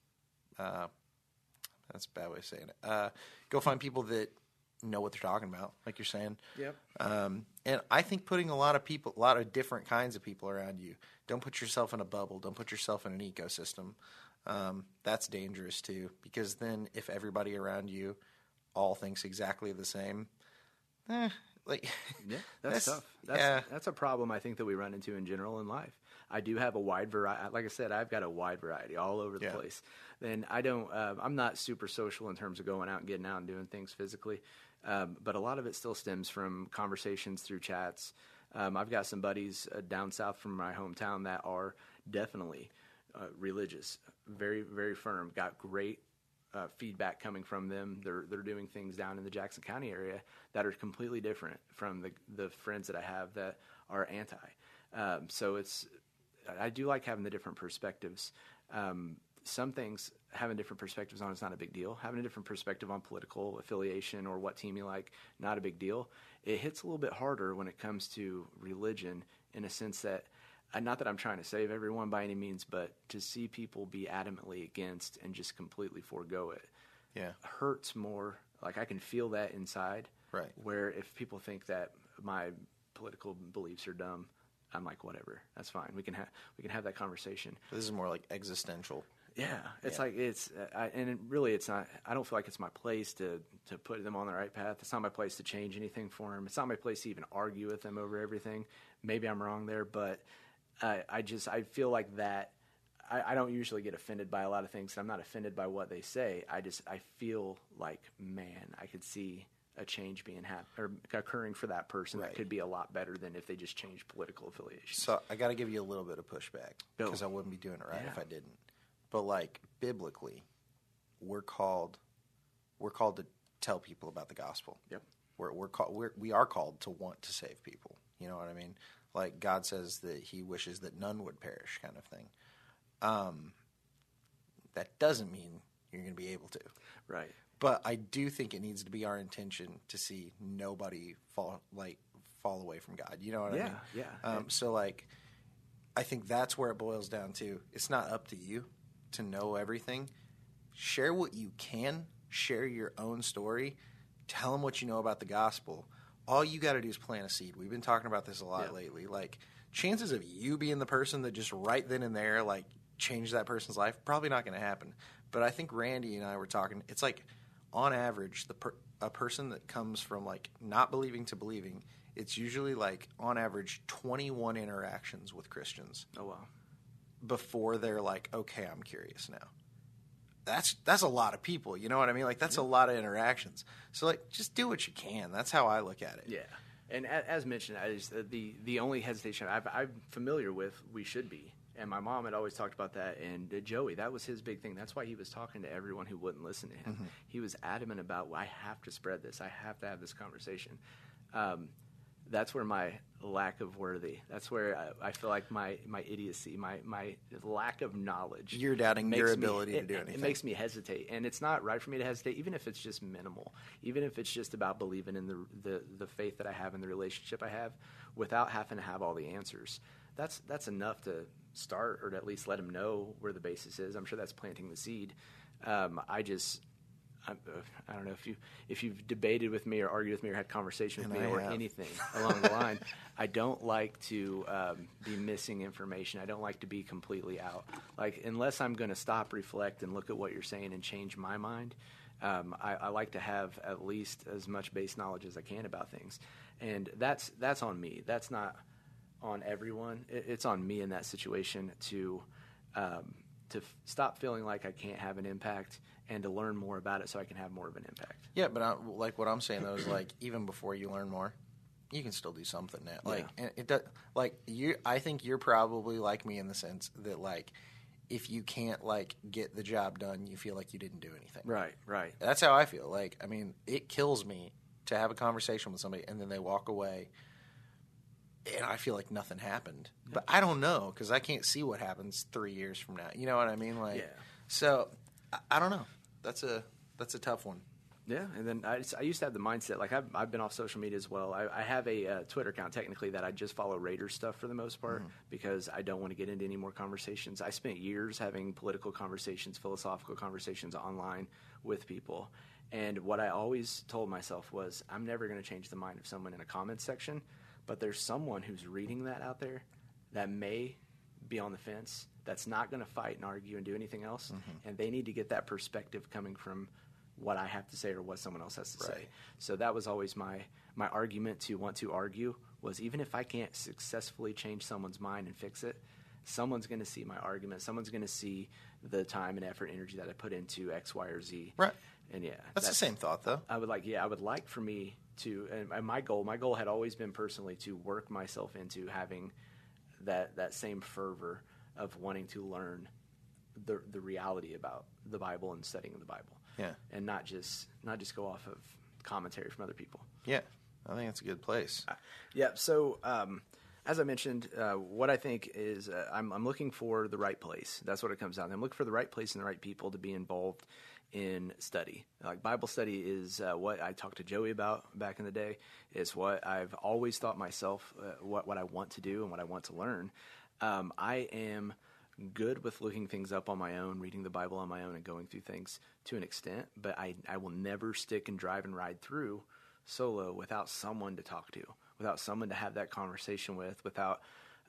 Uh, that's a bad way of saying it. Uh, go find people that know what they're talking about, like you're saying. Yep. Um, and I think putting a lot of people, a lot of different kinds of people around you. Don't put yourself in a bubble. Don't put yourself in an ecosystem. Um, that's dangerous too, because then if everybody around you all thinks exactly the same, eh, like yeah, that's, that's tough. That's, yeah. that's a problem I think that we run into in general in life. I do have a wide variety. Like I said, I've got a wide variety all over the yeah. place. Then I don't. Uh, I'm not super social in terms of going out and getting out and doing things physically. Um, but a lot of it still stems from conversations through chats. Um, I've got some buddies uh, down south from my hometown that are definitely uh, religious, very, very firm. Got great uh, feedback coming from them. They're they're doing things down in the Jackson County area that are completely different from the the friends that I have that are anti. Um, so it's I do like having the different perspectives. Um, some things having different perspectives on is not a big deal. Having a different perspective on political affiliation or what team you like, not a big deal. It hits a little bit harder when it comes to religion in a sense that, uh, not that I'm trying to save everyone by any means, but to see people be adamantly against and just completely forego it yeah. hurts more. Like I can feel that inside. Right. Where if people think that my political beliefs are dumb, I'm like, whatever, that's fine. We can have we can have that conversation. This is more like existential. Yeah, it's Yeah. like it's, uh, I, and it, really, it's not. I don't feel like it's my place to to put them on the right path. It's not my place to change anything for them. It's not my place to even argue with them over everything. Maybe I'm wrong there, but I, I just I feel like that. I, I don't usually get offended by a lot of things. I'm not offended by what they say. I just I feel like, man, I could see a change being hap- or occurring for that person Right. that could be a lot better than if they just changed political affiliations. So I got to give you a little bit of pushback Go. because I wouldn't be doing it right Yeah. if I didn't. But like biblically, we're called we're called to tell people about the gospel. Yep. We're we're called we're, we are called to want to save people. You know what I mean? Like God says that He wishes that none would perish, kind of thing. Um, that doesn't mean you're going to be able to. Right. But I do think it needs to be our intention to see nobody fall like fall away from God. You know what Yeah, I mean? yeah. Um, so like, I think that's where it boils down to. It's not up to you to know everything. Share what you can. Share your own story. Tell them what you know about the gospel. All you got to do is plant a seed. We've been talking about this a lot Yeah. lately. Like, chances of you being the person that just right then and there like changed that person's life, probably not going to happen. But I think Randy and I were talking. It's like, on average, the per, a person that comes from like not believing to believing, it's usually like on average twenty-one interactions with Christians Oh wow. before they're like, okay, I'm curious now. That's that's a lot of people, you know what I mean? Like that's a lot of interactions. So like, just do what you can. That's how I look at it. Yeah, and a- as mentioned, I just, uh, the the only hesitation I've, I'm familiar with, we should be. And my mom had always talked about that, and uh, Joey, that was his big thing. That's why he was talking to everyone who wouldn't listen to him. Mm-hmm. He was adamant about, well, I have to spread this. I have to have this conversation. Um, that's where my lack of worthy, that's where I, I feel like my, my idiocy, my, my lack of knowledge. You're doubting makes your me- ability to it- do it- anything. It makes me hesitate, and it's not right for me to hesitate, even if it's just minimal, even if it's just about believing in the, the, the faith that I have and the relationship I have without having to have all the answers. That's that's enough to start, or to at least let them know where the basis is. I'm sure that's planting the seed. Um, I just, I'm, uh, I don't know if you if you've debated with me or argued with me or had conversation with And me I or have. anything along the line. I don't like to um, be missing information. I don't like to be completely out. Like, unless I'm going to stop, reflect, and look at what you're saying and change my mind. Um, I, I like to have at least as much base knowledge as I can about things, and that's that's on me. That's not on everyone. It, it's on me in that situation to um, to f- stop feeling like I can't have an impact and to learn more about it so I can have more of an impact. Yeah, but I, like what I'm saying though is like even before you learn more, you can still do something now. Like Yeah. and it does. Like you, I think you're probably like me in the sense that like if you can't like get the job done, you feel like you didn't do anything. Right, right. That's how I feel. Like I mean, it kills me to have a conversation with somebody and then they walk away. And I feel like nothing happened, but I don't know because I can't see what happens three years from now. You know what I mean? Like, Yeah. So I, I don't know. That's a that's a tough one. Yeah, and then I, just, I used to have the mindset, like I've, I've been off social media as well. I, I have a uh, Twitter account, technically, that I just follow Raiders stuff for the most part because I don't want to get into any more conversations. I spent years having political conversations, philosophical conversations online with people. And what I always told myself was, I'm never going to change the mind of someone in a comment section, but there's someone who's reading that out there that may be on the fence, that's not going to fight and argue and do anything else, and they need to get that perspective coming from what I have to say or what someone else has to say. Right. So that was always my my argument to want to argue was, even if I can't successfully change someone's mind and fix it, someone's going to see my argument. Someone's going to see the time and effort, energy that I put into X, Y, or Z. Right. And yeah, That's, the same thought, though. I would like, yeah, I would like for me to, and- and my goal, my goal had always been personally to work myself into having that that same fervor of wanting to learn the the reality about the Bible and studying the Bible. Yeah. And not just not just go off of commentary from other people. Yeah, I think it's a good place. Yeah. So, um, as I mentioned, uh, what I think is uh, I'm, I'm looking for the right place. That's what it comes down to. I'm looking for the right place and the right people to be involved in study. Like Bible study is uh, what I talked to Joey about back in the day. It's what I've always thought myself, uh, what what I want to do and what I want to learn. Um, I am good with looking things up on my own, reading the Bible on my own, and going through things to an extent, but I, I will never stick and drive and ride through solo without someone to talk to, without someone to have that conversation with, without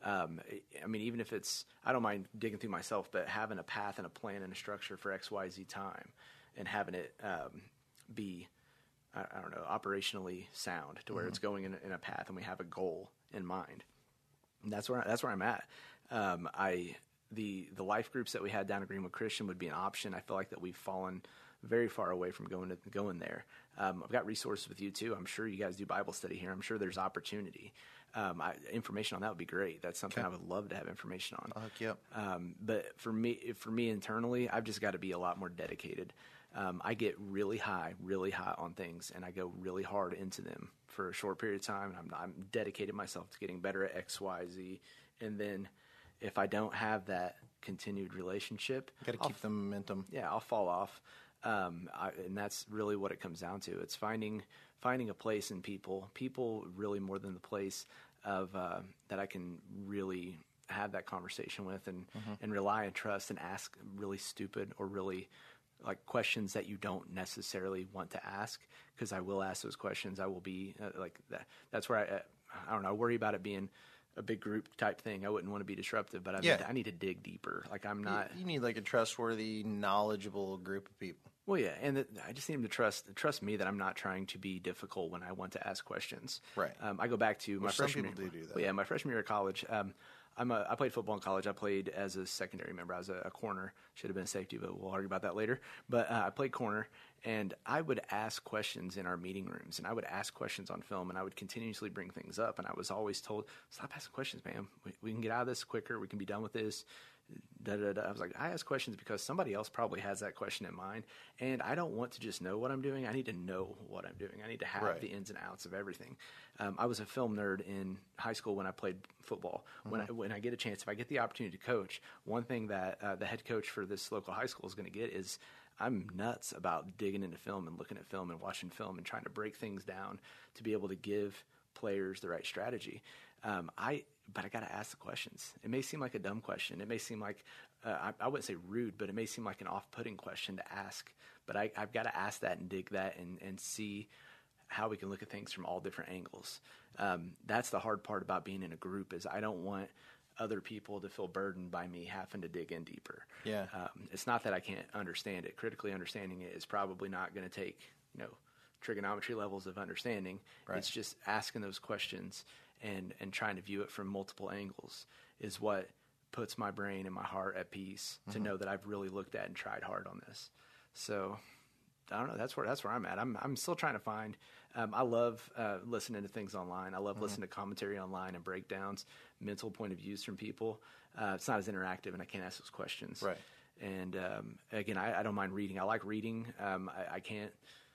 Um, I mean, even if it's, I don't mind digging through myself, but having a path and a plan and a structure for X, Y, Z time and having it um, be, I, I don't know, operationally sound to where mm-hmm. it's going in, in a path and we have a goal in mind. And that's where, that's where I'm at. Um, I, the, the life groups that we had down at Greenwood Christian would be an option. I feel like that we've fallen very far away from going to going there. Um, I've got resources with you too. I'm sure you guys do Bible study here. I'm sure there's opportunity. Um, I, information on that would be great. That's something okay. I would love to have information on. I'll hook you up. Um, but for me, for me internally, I've just got to be a lot more dedicated. Um, I get really high, really hot on things, and I go really hard into them for a short period of time. And I'm, I'm dedicated myself to getting better at X, Y, Z. And then if I don't have that continued relationship, got to keep the momentum. Yeah, I'll fall off. Um, I, and that's really what it comes down to. It's finding finding a place in people, people really more than the place of uh, that I can really have that conversation with and, mm-hmm. and rely and trust and ask really stupid or really like questions that you don't necessarily want to ask, because I will ask those questions. I will be uh, like that. That's where I, uh, I don't know, I worry about it being a big group type thing. I wouldn't want to be disruptive, but I, yeah. need, to, I need to dig deeper. Like I'm not. You, you need like a trustworthy, knowledgeable group of people. Well, yeah, and the, I just need them to trust trust me that I'm not trying to be difficult when I want to ask questions. Right. Um, I go back to well, my some freshman people year. do do that. Well, yeah, my freshman year of college. Um, I'm a, I played football in college. I played as a secondary member. I was a, a corner. Should have been a safety, but we'll argue about that later. But uh, I played corner, and I would ask questions in our meeting rooms, and I would ask questions on film, and I would continuously bring things up. And I was always told, "Stop asking questions, man. We, we can get out of this quicker. We can be done with this." Da, da, da. I was like, I ask questions because somebody else probably has that question in mind, and I don't want to just know what I'm doing. I need to know what I'm doing. I need to have right. the ins and outs of everything. Um, I was a film nerd in high school when I played football. Mm-hmm. When I, when I get a chance, if I get the opportunity to coach, one thing that uh, the head coach for this local high school is going to get is I'm nuts about digging into film and looking at film and watching film and trying to break things down to be able to give players the right strategy. Um, I, but I got to ask the questions. It may seem like a dumb question. It may seem like, uh, I, I wouldn't say rude, but it may seem like an off-putting question to ask. But I, I've got to ask that and dig that and, and see how we can look at things from all different angles. Um, that's the hard part about being in a group is I don't want other people to feel burdened by me having to dig in deeper. Yeah. Um, it's not that I can't understand it. Critically understanding it is probably not going to take, you know, trigonometry levels of understanding. Right. It's just asking those questions and, and trying to view it from multiple angles is what puts my brain and my heart at peace mm-hmm. to know that I've really looked at and tried hard on this. So I don't know. That's where, that's where I'm at. I'm, I'm still trying to find, um, I love uh, listening to things online. I love mm-hmm. listening to commentary online and breakdowns, mental point of views from people. Uh, it's not as interactive and I can't ask those questions. Right. And um, again, I, I don't mind reading. I like reading. Um, I, I can't,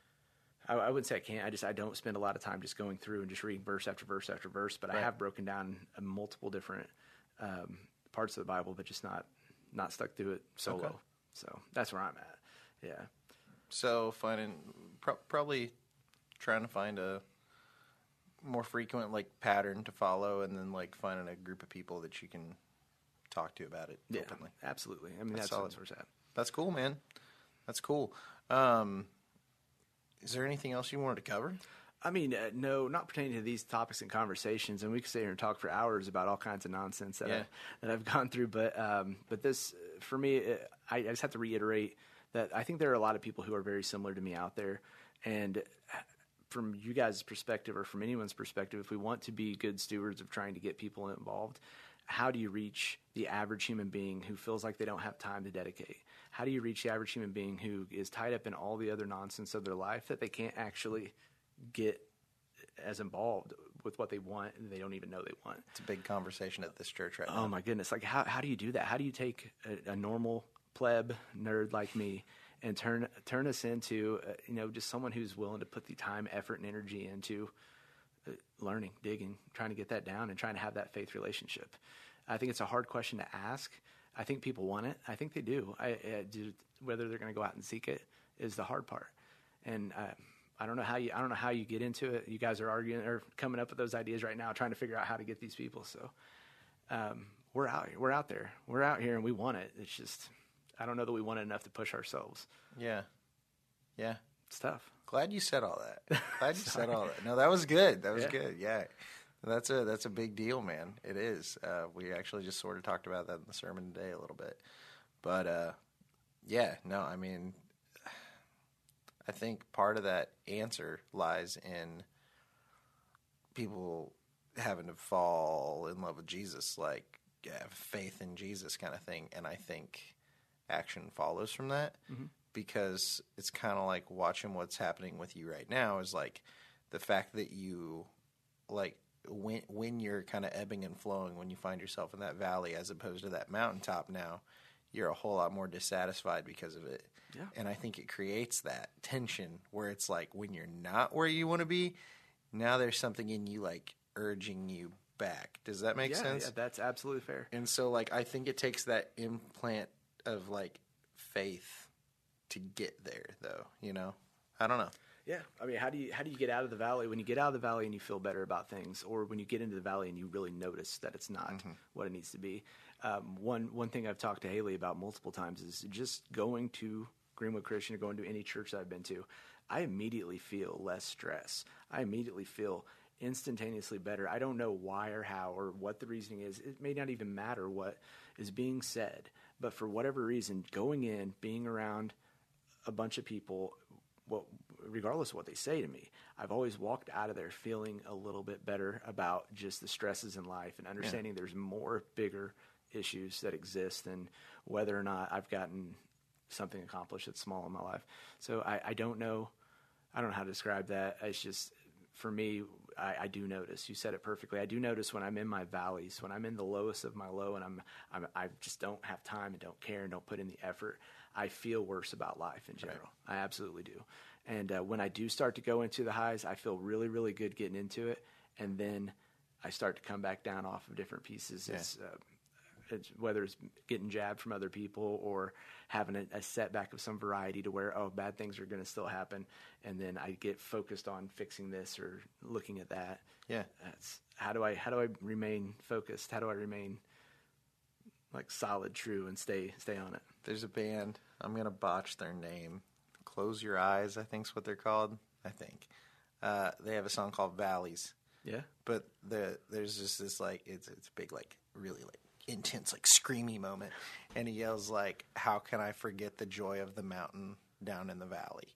I, I wouldn't say I can't. I just I don't spend a lot of time just going through and just reading verse after verse after verse. But right. I have broken down uh, multiple different um, parts of the Bible, but just not not stuck through it solo. Okay. So that's where I'm at. Yeah. So finding pro- probably trying to find a more frequent like pattern to follow, and then like finding a group of people that you can talk to about it yeah, openly. Absolutely. I mean that's, that's, that's where it's at. That's cool, man. That's cool. Um, Is there anything else you wanted to cover? I mean, uh, no, not pertaining to these topics and conversations. And we could sit here and talk for hours about all kinds of nonsense that, yeah. I, that I've gone through. But um, but this, for me, it, I, I just have to reiterate that I think there are a lot of people who are very similar to me out there. And from you guys' perspective or from anyone's perspective, if we want to be good stewards of trying to get people involved, how do you reach the average human being who feels like they don't have time to dedicate? How do you reach the average human being who is tied up in all the other nonsense of their life that they can't actually get as involved with what they want and they don't even know they want? It's a big conversation at this church right oh now. Oh my goodness. Like how, how do you do that? How do you take a, a normal pleb nerd like me and turn, turn us into, uh, you know, just someone who's willing to put the time, effort, and energy into uh, learning, digging, trying to get that down and trying to have that faith relationship? I think it's a hard question to ask. I think people want it. I think they do. I, I do whether they're going to go out and seek it is the hard part. And uh, I don't know how you. I don't know how you get into it. You guys are arguing or coming up with those ideas right now, trying to figure out how to get these people. So um, we're out. We're out there. We're out here, and we want it. It's just I don't know that we want it enough to push ourselves. Yeah, yeah. It's tough. Glad you said all that. Glad you said all that. No, that was good. That was yeah. good. Yeah. That's a that's a big deal, man. It is. Uh, we actually just sort of talked about that in the sermon today a little bit. But, uh, yeah, no, I mean, I think part of that answer lies in people having to fall in love with Jesus, like have faith in Jesus kind of thing. And I think action follows from that mm-hmm. because it's kind of like watching what's happening with you right now is like the fact that you, like, when when you're kind of ebbing and flowing, when you find yourself in that valley as opposed to that mountaintop now, you're a whole lot more dissatisfied because of it. Yeah. And I think it creates that tension where it's like when you're not where you want to be, now there's something in you like urging you back. Does that make yeah, sense? Yeah, that's absolutely fair. And so like I think it takes that implant of like faith to get there though, you know? I don't know. Yeah, I mean, how do you how do you get out of the valley? When you get out of the valley and you feel better about things, or when you get into the valley and you really notice that it's not mm-hmm. what it needs to be. Um, one one thing I've talked to Haley about multiple times is just going to Greenwood Christian or going to any church that I've been to. I immediately feel less stress. I immediately feel instantaneously better. I don't know why or how or what the reasoning is. It may not even matter what is being said, but for whatever reason, going in, being around a bunch of people, what, regardless of what they say to me, I've always walked out of there feeling a little bit better about just the stresses in life and understanding yeah. there's more bigger issues that exist and whether or not I've gotten something accomplished that's small in my life. So I, I don't know. I don't know how to describe that. It's just, for me, I, I do notice. You said it perfectly. I do notice when I'm in my valleys, when I'm in the lowest of my low and I'm, I'm I just don't have time and don't care and don't put in the effort, I feel worse about life in general. Right. I absolutely do. And uh, when I do start to go into the highs, I feel really, really good getting into it. And then I start to come back down off of different pieces. Yeah. It's, uh, it's, whether it's getting jabbed from other people or having a, a setback of some variety to where, oh, bad things are going to still happen. And then I get focused on fixing this or looking at that. Yeah. That's, how do I, how do I remain focused? How do I remain like solid, true, and stay, stay on it? There's a band, I'm going to botch their name. Close Your Eyes, I think is what they're called. I think. Uh, they have a song called Valleys. Yeah. But the, there's just this like, it's, it's a big, like really like intense, like screamy moment. And he yells like, how can I forget the joy of the mountain down in the valley?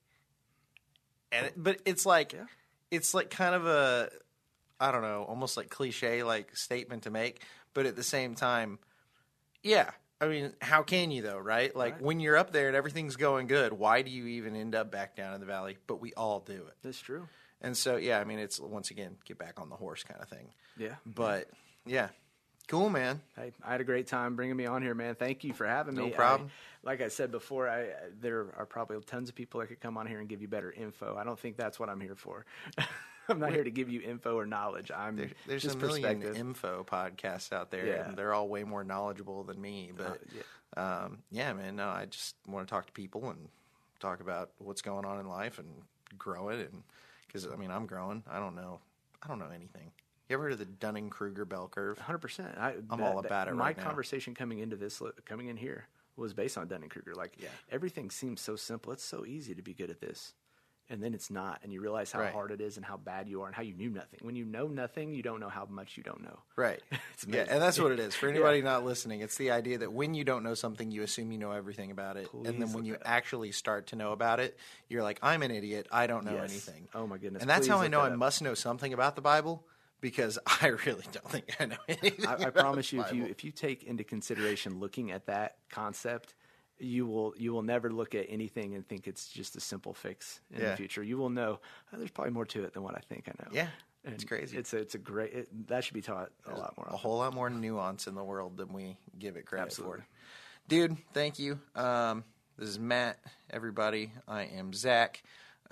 And it, but it's like, yeah. it's like kind of a, I don't know, almost like cliche like statement to make. But at the same time, yeah. I mean, how can you though, right? Like right. when you're up there and everything's going good, why do you even end up back down in the valley? But we all do it. That's true. And so, yeah, I mean, it's once again, get back on the horse kind of thing. Yeah. But yeah, cool, man. Hey, I had a great time bringing me on here, man. Thank you for having me. No problem. I, like I said before, I there are probably tons of people that could come on here and give you better info. I don't think that's what I'm here for. I'm not here to give you info or knowledge. I'm there, there's just a million info podcasts out there, yeah. and they're all way more knowledgeable than me. But uh, yeah. Um, yeah, man, no, I just want to talk to people and talk about what's going on in life and grow it. And because I mean, I'm growing. I don't know. I don't know anything. You ever heard of the Dunning-Kruger bell curve? one hundred percent. I, I'm that, all about it. My right now. conversation coming into this, coming in here, was based on Dunning-Kruger. Like yeah. everything seems so simple. It's so easy to be good at this. And then it's not, and you realize how right. hard it is and how bad you are and how you knew nothing. When you know nothing, you don't know how much you don't know. Right. It's amazing. Yeah, and that's what it is. For anybody yeah. not listening, it's the idea that when you don't know something, you assume you know everything about it. Please and then when you that. actually start to know about it, you're like, I'm an idiot. I don't know yes. anything. Oh, my goodness. And that's Please how I know that I up. must know something about the Bible, because I really don't think I know anything I, I about promise the you, if you Bible. if you take into consideration looking at that concept, you will you will never look at anything and think it's just a simple fix in yeah. the future. You will know oh, there's probably more to it than what I think I know. Yeah, and it's crazy. It's a, it's a great it, that should be taught a There's lot more. A whole lot more nuance in the world than we give it credit Absolutely. for. Dude, thank you. Um, this is Matt. Everybody, I am Zach.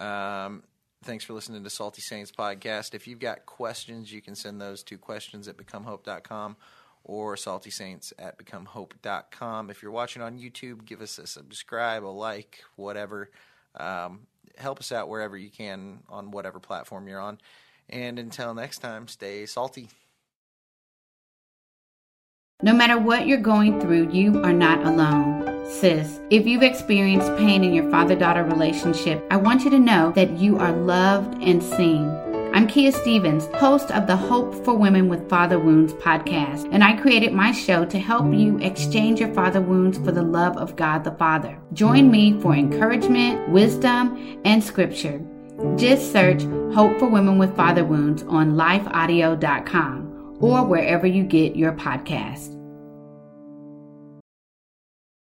Um, thanks for listening to Salty Saints podcast. If you've got questions, you can send those to questions at become hope dot com. or salty saints at become hope dot com. If you're watching on YouTube, give us a subscribe, a like, whatever. Um, help us out wherever you can on whatever platform you're on. And until next time, stay salty. No matter what you're going through, you are not alone. Sis, if you've experienced pain in your father-daughter relationship, I want you to know that you are loved and seen. I'm Kia Stevens, host of the Hope for Women with Father Wounds podcast, and I created my show to help you exchange your father wounds for the love of God the Father. Join me for encouragement, wisdom, and scripture. Just search Hope for Women with Father Wounds on life audio dot com or wherever you get your podcasts.